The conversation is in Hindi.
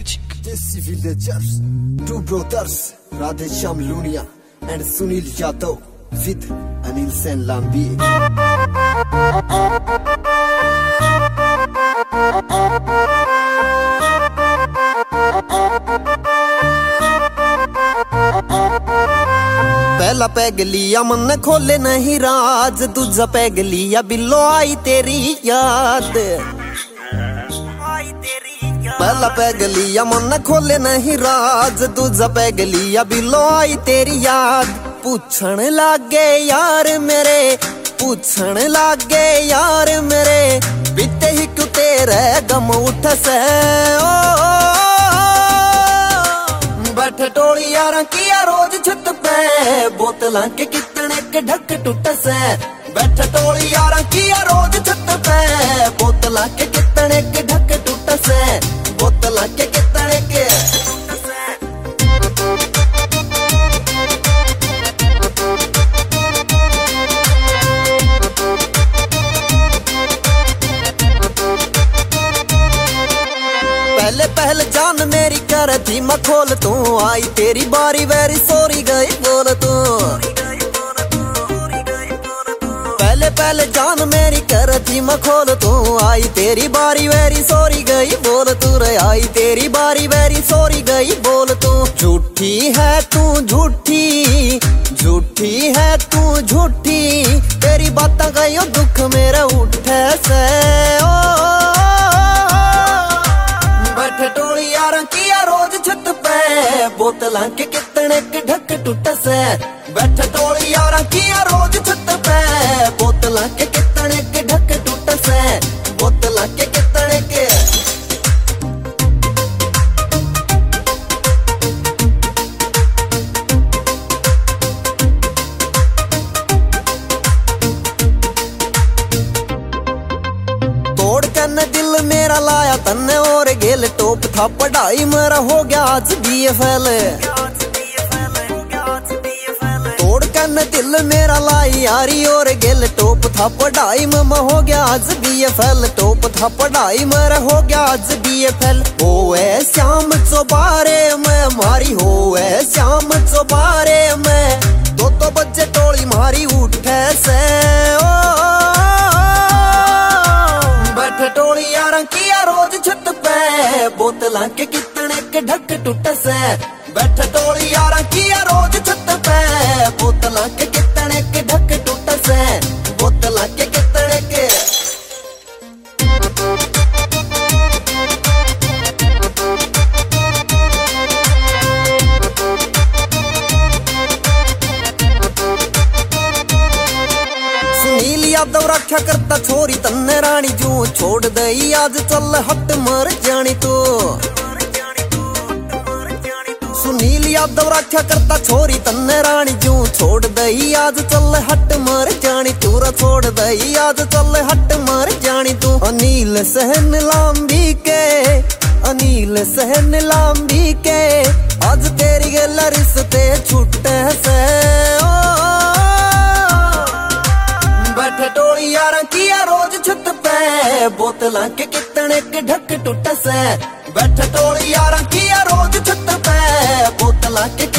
Desi villagers, two brothers, Radhesham Lunia and Sunil Yadav with Anil Sen Lambi. पहला पैग लिया मन खोले नहीं राज, दूजा पैग लिया बिल्लो आई तेरी याद। पहला पैग लिया मन खोले नहीं राज, दूजा पैग लिया बिल्लो आई तेरी याद। पूछण लागे यार मेरे, पूछण लागे यार मेरे, बीते ही क्यों तेरे गम उठ से। बैठे टोली यार किया रोज छत पे, बोतलां के कितने के ढक टूट से। बैठे टोली यार किया रोज छत पे, बोतलां के कितने के ढक टूट से। बोतलां के कितने के पहले पहले जान मेरी कर थी मखोल, तू आई तेरी बारी वेरी सॉरी गई बोल तू। पहले पहले जान मेरी कर थी मखोल, तू आई तेरी बारी वेरी सॉरी गई बोल तू। रे आई तेरी बारी वेरी सॉरी गई बोल तू। झूठी है तू झूठी, झूठी है तू झूठी, तेरी बातें गई दुख मेरा उठे से। बैठे टोली यार किया रोज छत पे, बोतलां के कितने के ढक टूट से। बैठे टोली यार किया रोज छत पे, बोतलां के कितने के ढक टूट से। बोतलां के कितने के तोड़ कन दिल मेरा लाया तन्ने और गेल टोप था पढ़ाई मेरा हो गया आज BFL। तोड़ कन दिल मेरा लाई यारी और गेल टोप था पढ़ाई में हो गया आज BFL। टोप था पढ़ाई मेरा हो गया आज BFL। होए श्याम चौबारे में मारी, होए श्याम चौबारे में, दो बजे टोली मारी उठे से। बैठे टोली यार किया रोज छत पे, बोतलां के कितने के ढक टूट से। बैठे टोली यार किया रोज छत पे, बोतलां के कितने के ढक टूट से। बोतलां के कितने के सुनील यादव रक्षा करता छोरी तन्ने रानी जू। छोड़ दई आज चल हट मर जानी तू। सुनील यादव रक्षा करता छोरी तन्ने रानी जू। छोड़ दई आज चल हट मर जानी तू। छोड़ दई आज चल हट मर जानी तू। अनिल सहन लांबी के, अनिल सहन लांबी के, आज तेरी गल रिश्ते छुट्टे से। बैठे टोली यार किया रोज छत पे, बोतलां के कितने के ढक टूट से। बैठे टोली यार किया रोज छत पे, बोतलां के